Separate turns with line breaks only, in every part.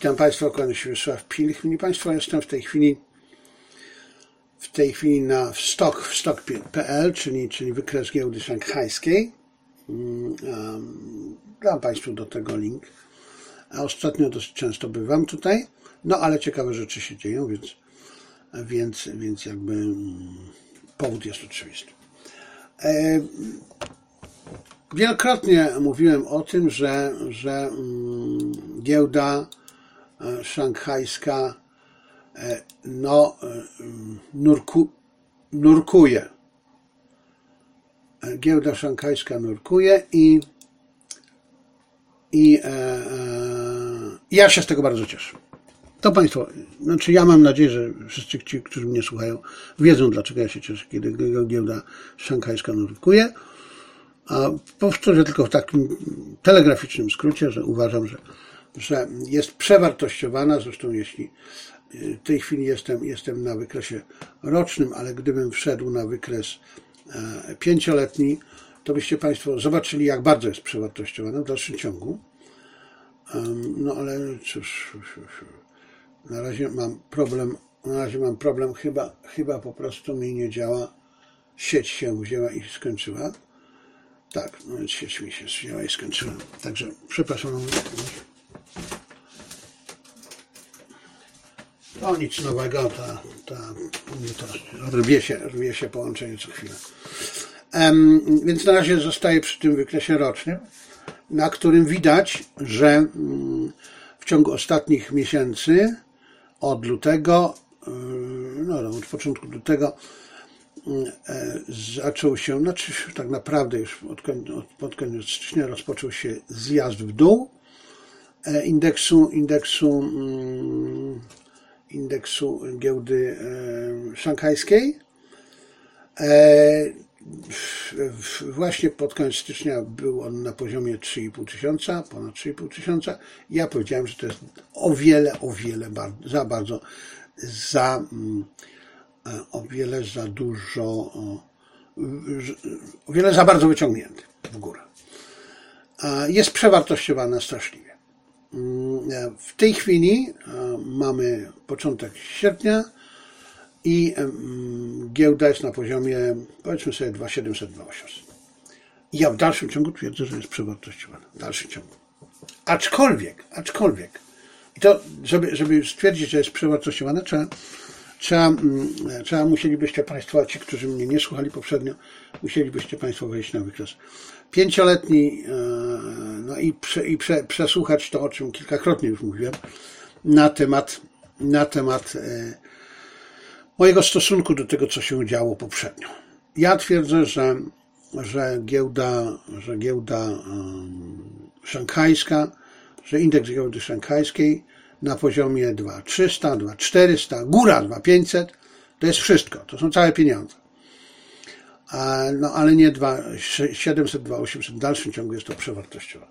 Witam Państwa, kłaniam się Wiesław Pilch. Szanowni Państwo, jestem w tej chwili na stock.pl, czyli wykres giełdy szanghajskiej. Dam Państwu do tego link. A ostatnio dosyć często bywam tutaj, no ale ciekawe rzeczy się dzieją, więc jakby powód jest oczywisty. Wielokrotnie mówiłem o tym, że giełda szanghajska nurkuje. Giełda szanghajska nurkuje i ja się z tego bardzo cieszę. To Państwo, znaczy ja mam nadzieję, że wszyscy ci, którzy mnie słuchają, wiedzą, dlaczego ja się cieszę, kiedy giełda szanghajska nurkuje. A powtórzę tylko w takim telegraficznym skrócie, że uważam, że jest przewartościowana. Zresztą jeśli w tej chwili jestem na wykresie rocznym, ale gdybym wszedł na wykres 5-letni, to byście Państwo zobaczyli, jak bardzo jest przewartościowana w dalszym ciągu. No ale cóż, na razie mam problem, chyba po prostu mi nie działa, sieć się wzięła i skończyła. Tak, no więc sieć mi się wzięła i skończyła. Także przepraszam. To nic nowego, rwie się połączenie co chwilę. Więc na razie zostaję przy tym wykresie rocznym, na którym widać, że w ciągu ostatnich miesięcy, od lutego, od początku lutego, zaczął się, tak naprawdę już pod koniec stycznia rozpoczął się zjazd w dół indeksu giełdy szanghajskiej. Właśnie pod koniec stycznia był on na poziomie 3,5 tysiąca, ponad 3,5 tysiąca. Ja powiedziałem, że to jest o wiele za bardzo wyciągnięty w górę. Jest przewartościowana straszliwie. W tej chwili mamy początek sierpnia i giełda jest na poziomie, powiedzmy sobie, 2700, 2800. I ja w dalszym ciągu twierdzę, że jest przewartościowana. W dalszym ciągu. Aczkolwiek, i to, żeby stwierdzić, że jest przewartościowana, musielibyście Państwo, ci, którzy mnie nie słuchali poprzednio, musielibyście Państwo wejść na wykres 5-letni, no i przesłuchać to, o czym kilkakrotnie już mówiłem, na temat mojego stosunku do tego, co się działo poprzednio. Ja twierdzę, że giełda szanghajska, że indeks giełdy szanghajskiej na poziomie 2300, 2400, góra 2500, to jest wszystko, to są całe pieniądze. No ale nie 2700, 2800, w dalszym ciągu jest to przewartościowane.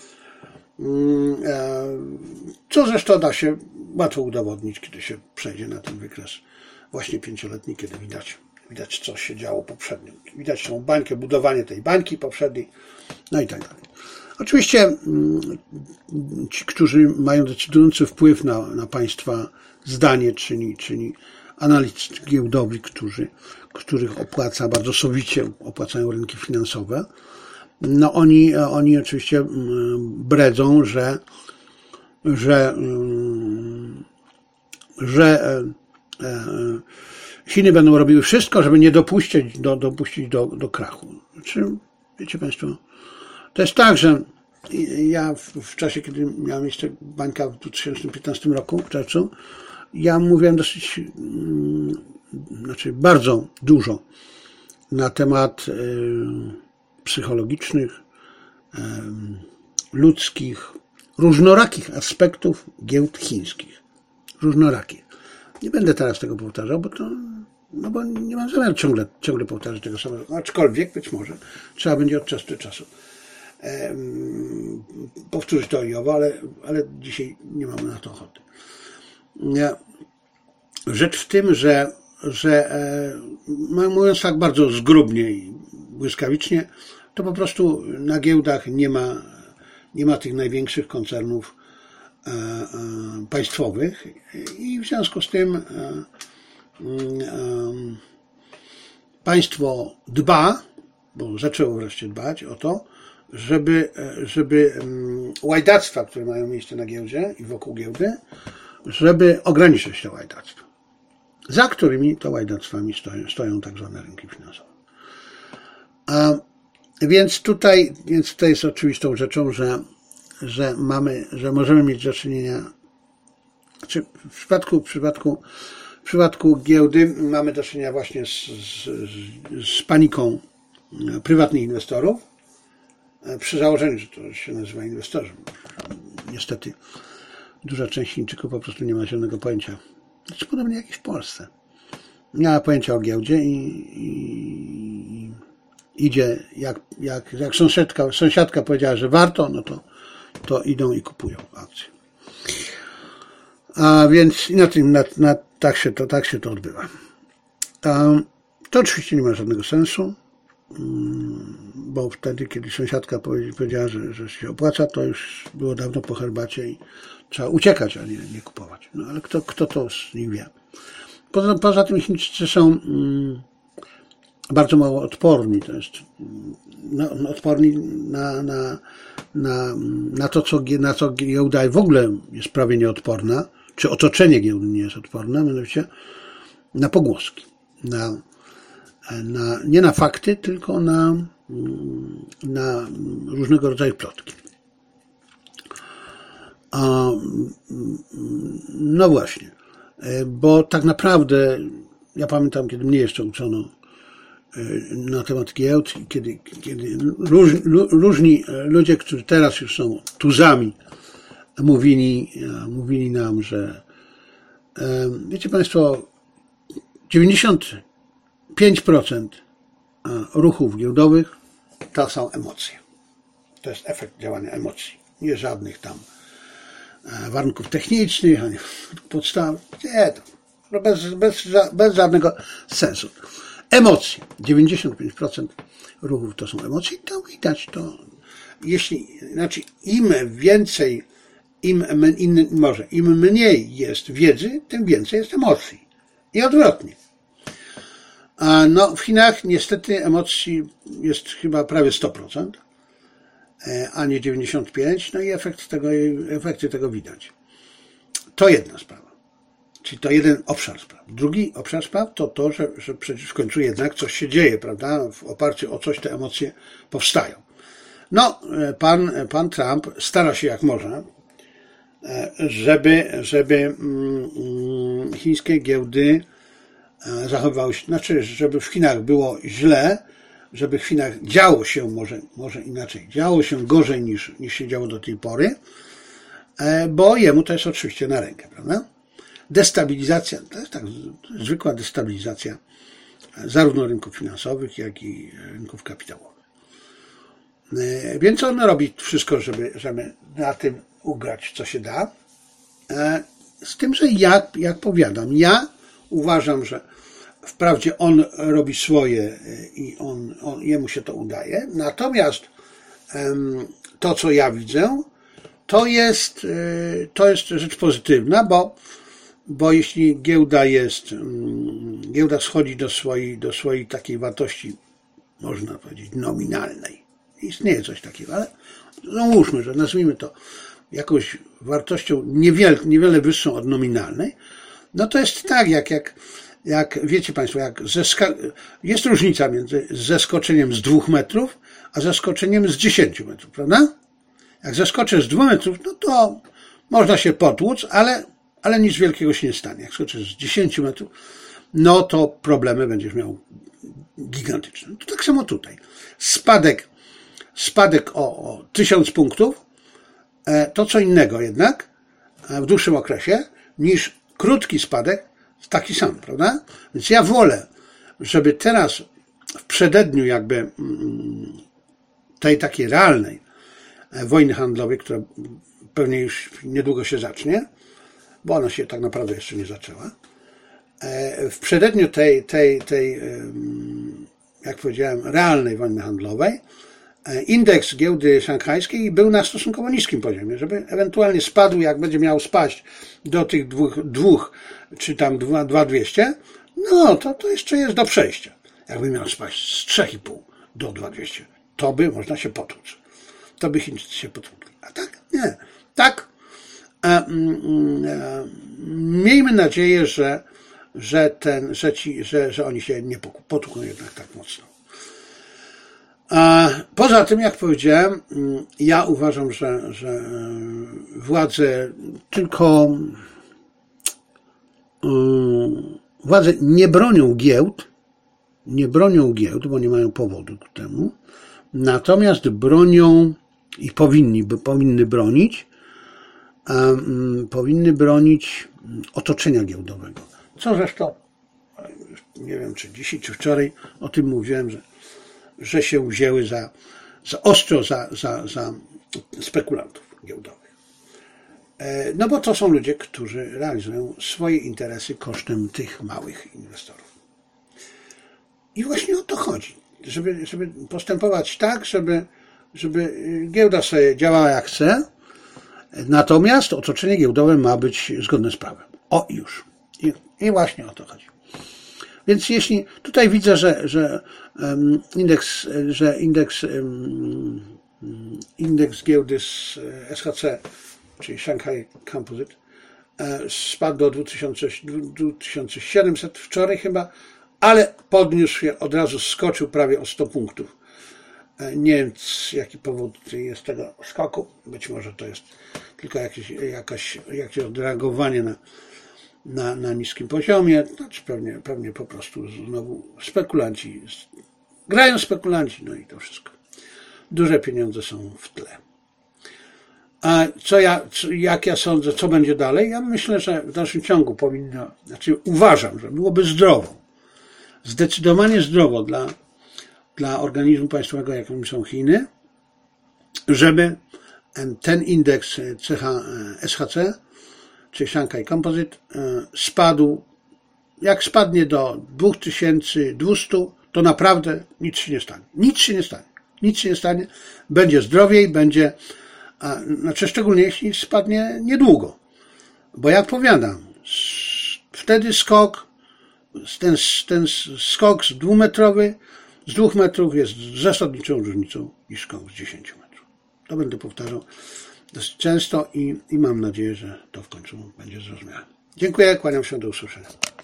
Co zresztą da się łatwo udowodnić, kiedy się przejdzie na ten wykres właśnie 5-letni, kiedy widać, co się działo poprzednio. Widać tą bańkę, budowanie tej bańki poprzedniej, no i tak dalej. Oczywiście ci, którzy mają decydujący wpływ na Państwa zdanie, czyli analitycy giełdowi, których opłaca bardzo sowicie, opłacają rynki finansowe, no oni oczywiście bredzą, że Chiny będą robiły wszystko, żeby nie dopuścić do krachu. Znaczy, wiecie Państwo, to jest tak, że ja w czasie, kiedy miała miejsce bańka w 2015 roku, w czerwcu, ja mówiłem bardzo dużo na temat psychologicznych, ludzkich, różnorakich aspektów giełd chińskich. Różnorakich. Nie będę teraz tego powtarzał, bo nie mam zamiaru ciągle powtarzać tego samego. Aczkolwiek być może trzeba będzie od czasu do czasu powtórzyć to i owo, ale dzisiaj nie mamy na to ochoty. Rzecz w tym, że mówiąc tak bardzo zgrubnie i błyskawicznie, to po prostu na giełdach nie ma tych największych koncernów państwowych i w związku z tym państwo dba, bo zaczęło wreszcie dbać o to, żeby łajdactwa, które mają miejsce na giełdzie i wokół giełdy, żeby ograniczyć te łajdactwa, za którymi to łajdactwami stoją tak zwane rynki finansowe. Więc tutaj jest oczywistą rzeczą, że możemy mieć do czynienia, znaczy w przypadku giełdy mamy do czynienia właśnie z paniką prywatnych inwestorów, przy założeniu, że to się nazywa inwestorzy. Niestety duża część Chińczyków po prostu nie ma zielonego pojęcia. Znaczy podobnie jak i w Polsce. Nie ma pojęcia o giełdzie i idzie, jak sąsiadka powiedziała, że warto, no to idą i kupują akcje. A więc tak się to odbywa. To oczywiście nie ma żadnego sensu, bo wtedy, kiedy sąsiadka powiedziała, że się opłaca, to już było dawno po herbacie i trzeba uciekać, a nie kupować. No ale kto to z nich wie? Poza tym Chińczycy są bardzo mało odporni, to jest odporni na to, na co giełda w ogóle jest prawie nieodporna, czy otoczenie giełdy nie jest odporne, mianowicie na pogłoski, nie na fakty, tylko na różnego rodzaju plotki. No właśnie, bo tak naprawdę ja pamiętam, kiedy mnie jeszcze uczono na temat giełd, kiedy różni ludzie, którzy teraz już są tuzami, mówili nam, że wiecie Państwo, 95% ruchów giełdowych to są emocje. To jest efekt działania emocji. Nie żadnych tam warunków technicznych, ani podstaw. Nie, to bez żadnego sensu. Emocje. 95% ruchów to są emocje i to widać. Im więcej, im mniej jest wiedzy, tym więcej jest emocji. I odwrotnie. No, w Chinach niestety emocji jest chyba prawie 100%, a nie 95%, no i efekty tego widać. To jedna sprawa. Czyli to jeden obszar spraw. Drugi obszar spraw to to, że przecież w końcu jednak coś się dzieje, prawda? W oparciu o coś te emocje powstają. No, pan Trump stara się jak może, żeby chińskie giełdy zachowywały się, znaczy, żeby w Chinach było źle, żeby w Chinach działo się może inaczej, działo się gorzej niż się działo do tej pory, bo jemu to jest oczywiście na rękę, prawda? Destabilizacja, to jest tak zwykła destabilizacja zarówno rynków finansowych, jak i rynków kapitałowych. Więc on robi wszystko, żeby na tym ugrać, co się da. Z tym, że jak powiadam, ja uważam, że wprawdzie on robi swoje i jemu się to udaje, natomiast to, co ja widzę, to jest rzecz pozytywna, bo jeśli giełda schodzi do swojej takiej wartości, można powiedzieć, nominalnej. Istnieje coś takiego, ale załóżmy, że nazwijmy to jakąś wartością niewiele wyższą od nominalnej, no to jest tak, jak wiecie Państwo, jest różnica między zeskoczeniem z 2 metrów, a zeskoczeniem z 10 metrów, prawda? Jak zeskoczę z 2 metrów, no to można się potłuc, ale nic wielkiego się nie stanie. Jak skoczysz z 10 metrów, no to problemy będziesz miał gigantyczne. To tak samo tutaj. Spadek o 1000 punktów, to co innego jednak w dłuższym okresie niż krótki spadek, taki sam, prawda? Więc ja wolę, żeby teraz w przededniu jakby tej takiej realnej wojny handlowej, która pewnie już niedługo się zacznie, bo ona się tak naprawdę jeszcze nie zaczęła, w przededniu tej jak powiedziałem, realnej wojny handlowej, indeks giełdy szanghajskiej był na stosunkowo niskim poziomie, żeby ewentualnie spadł, jak będzie miał spaść do tych dwóch czy tam 2200, no to jeszcze jest do przejścia. Jakby miał spaść z 3,5 do 2200, to by można się potłuc. To by Chińczycy się potłukli. A tak? Nie. Tak. Miejmy nadzieję, że oni się nie potłuką jednak tak mocno. Poza tym, jak powiedziałem, ja uważam, że władze nie bronią giełd, bo nie mają powodu ku temu, natomiast bronią i powinny bronić otoczenia giełdowego. Co zresztą, nie wiem czy dzisiaj, czy wczoraj o tym mówiłem, że się wzięły za ostro za spekulantów giełdowych. No bo to są ludzie, którzy realizują swoje interesy kosztem tych małych inwestorów. I właśnie o to chodzi, żeby postępować tak, żeby giełda sobie działała jak chce, natomiast otoczenie giełdowe ma być zgodne z prawem. O, już. I właśnie o to chodzi. Więc jeśli tutaj widzę, że indeks giełdy z SHC, czyli Shanghai Composite, spadł do 2700 wczoraj chyba, ale podniósł się, od razu skoczył prawie o 100 punktów. Nie wiem, jaki powód jest tego skoku. Być może to jest tylko jakieś odreagowanie na niskim poziomie. Znaczy pewnie po prostu znowu grają spekulanci, no i to wszystko. Duże pieniądze są w tle. A jak ja sądzę, co będzie dalej? Ja myślę, że w dalszym ciągu uważam, że byłoby zdrowo, zdecydowanie zdrowo dla organizmu państwowego, jakim są Chiny, żeby ten indeks SHC, czy Shanghai Composite, spadł. Jak spadnie do 2200, to naprawdę nic się nie stanie. Będzie zdrowiej, szczególnie jeśli spadnie niedługo. Bo jak powiadam, wtedy ten skok z 2-metrowy, z 2 metrów jest zasadniczą różnicą niż skok z 10 metrów. To będę powtarzał dosyć często i mam nadzieję, że to w końcu będzie zrozumiałe. Dziękuję, kłaniam się, do usłyszenia.